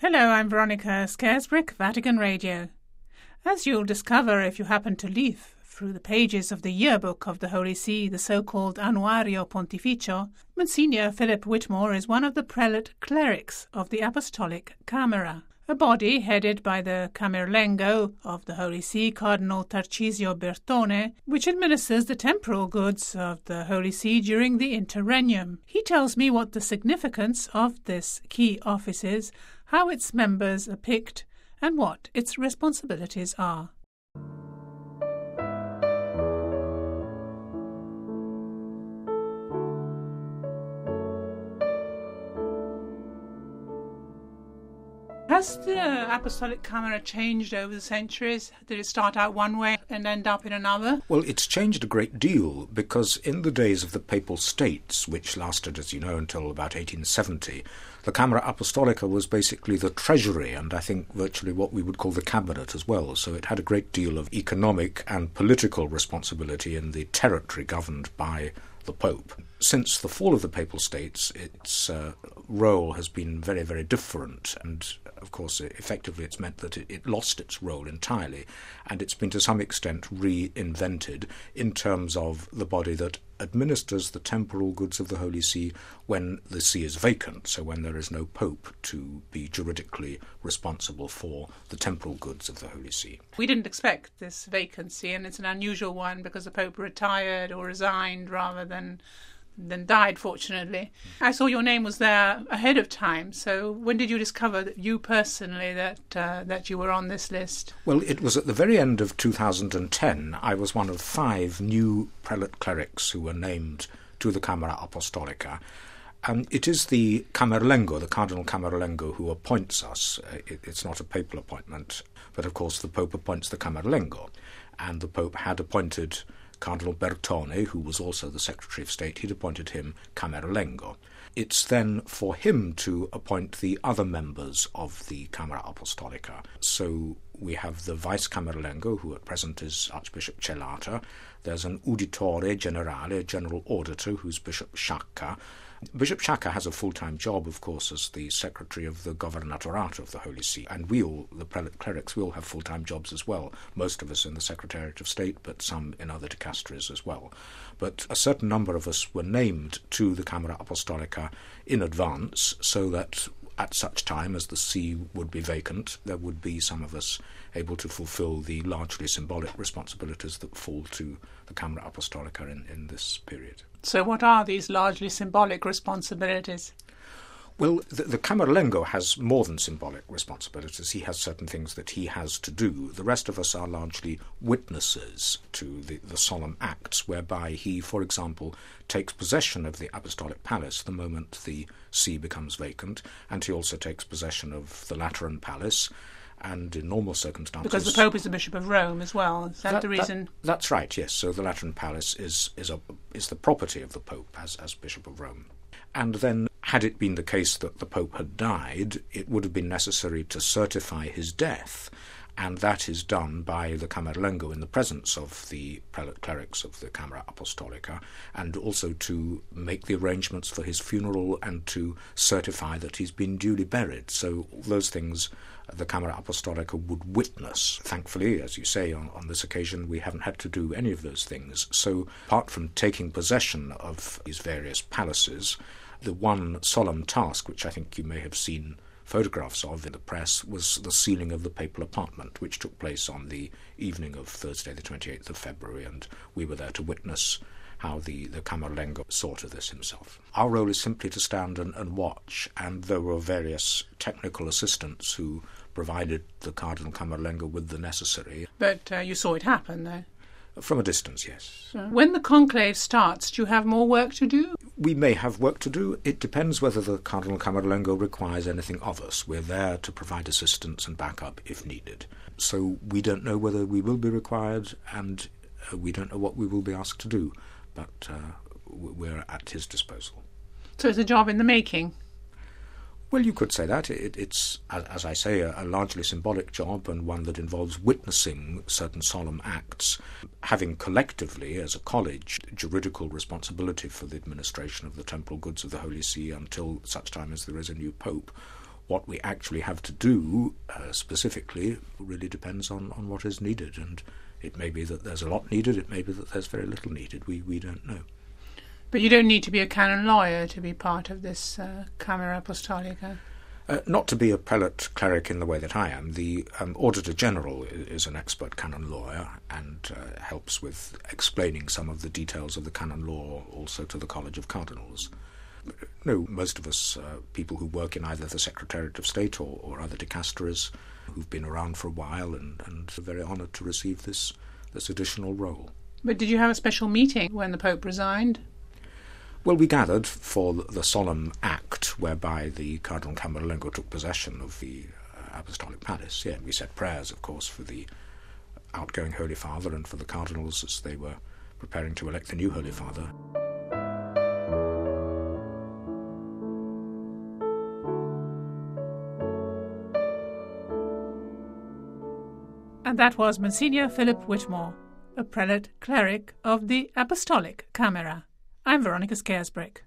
Hello, I'm Veronica Scaresbrick, Vatican Radio. As you'll discover if you happen to leaf through the pages of the yearbook of the Holy See, the so-called Annuario Pontificio, Monsignor Philip Whitmore is one of the prelate clerics of the Apostolic Camera, a body headed by the Camerlengo of the Holy See, Cardinal Tarcisio Bertone, which administers the temporal goods of the Holy See during the interregnum. He tells me what the significance of this key office is, how its members are picked, and what its responsibilities are. Has the Apostolic Camera changed over the centuries? Did it start out one way and end up in another? Well, it's changed a great deal because in the days of the Papal States, which lasted, as you know, until about 1870, the Camera Apostolica was basically the treasury and I think virtually what we would call the cabinet as well. So it had a great deal of economic and political responsibility in the territory governed by the Pope. Since the fall of the Papal States, its role has been very, very different, and of course effectively it's meant that it lost its role entirely, and it's been to some extent reinvented in terms of the body that administers the temporal goods of the Holy See when the see is vacant, so when there is no Pope to be juridically responsible for the temporal goods of the Holy See. We didn't expect this vacancy, and it's an unusual one because the Pope retired or resigned rather than died, fortunately. I saw your name was there ahead of time, so when did you discover that you personally that you were on this list? Well, it was at the very end of 2010. I was one of 5 new prelate clerics who were named to the Camera Apostolica. And it is the Camerlengo, the Cardinal Camerlengo, who appoints us. It's not a papal appointment, but of course the Pope appoints the Camerlengo. And the Pope had appointed Cardinal Bertone, who was also the Secretary of State. He'd appointed him Camerlengo. It's then for him to appoint the other members of the Camera Apostolica. So we have the Vice Camerlengo, who at present is Archbishop Celata. There's an Uditore Generale, a General Auditor, who's Bishop Sciacca. Bishop Sciacca has a full-time job, of course, as the Secretary of the Governatorato of the Holy See, and we all, the prelate clerics, we all have full-time jobs as well, most of us in the Secretariat of State, but some in other dicasteries as well. But a certain number of us were named to the Camera Apostolica in advance, so that at such time as the see would be vacant, there would be some of us able to fulfil the largely symbolic responsibilities that fall to the Camera Apostolica in this period. So what are these largely symbolic responsibilities? Well, the Camerlengo has more than symbolic responsibilities. He has certain things that he has to do. The rest of us are largely witnesses to the solemn acts whereby he, for example, takes possession of the Apostolic Palace the moment the see becomes vacant, and he also takes possession of the Lateran Palace. And in normal circumstances, because the Pope is the Bishop of Rome as well, is that the reason? That's right, yes. So the Lateran Palace is the property of the Pope as Bishop of Rome. And then, had it been the case that the Pope had died, it would have been necessary to certify his death, and that is done by the Camerlengo in the presence of the prelate clerics of the Camera Apostolica, and also to make the arrangements for his funeral and to certify that he's been duly buried. So all those things the Camera Apostolica would witness. Thankfully, as you say, on this occasion, we haven't had to do any of those things. So apart from taking possession of these various palaces, the one solemn task, which I think you may have seen photographs of in the press, was the sealing of the papal apartment, which took place on the evening of Thursday the 28th of February, and we were there to witness how the Camerlengo saw to this himself. Our role is simply to stand and watch, and there were various technical assistants who provided the Cardinal Camerlengo with the necessary. But you saw it happen, though? From a distance, yes. When the conclave starts, do you have more work to do? We may have work to do. It depends whether the Cardinal Camerlengo requires anything of us. We're there to provide assistance and backup if needed. So we don't know whether we will be required, and we don't know what we will be asked to do, but we're at his disposal. So it's a job in the making? Well, you could say that. It's, as I say, a largely symbolic job, and one that involves witnessing certain solemn acts, having collectively, as a college, juridical responsibility for the administration of the temporal goods of the Holy See until such time as there is a new pope. What we actually have to do specifically really depends on what is needed, and it may be that there's a lot needed, it may be that there's very little needed. We don't know. But you don't need to be a canon lawyer to be part of this Camera Apostolica? Not to be a prelate cleric in the way that I am. The Auditor General is an expert canon lawyer and helps with explaining some of the details of the canon law also to the College of Cardinals. No, most of us people who work in either the Secretariat of State or other dicasteries who've been around for a while and are very honoured to receive this additional role. But did you have a special meeting when the Pope resigned? Well, we gathered for the solemn act whereby the Cardinal Camerlengo took possession of the Apostolic Palace. Yeah, we said prayers, of course, for the outgoing Holy Father and for the cardinals as they were preparing to elect the new Holy Father. And that was Monsignor Philip Whitmore, a prelate cleric of the Apostolic Camera. I'm Veronica Scaresbrick.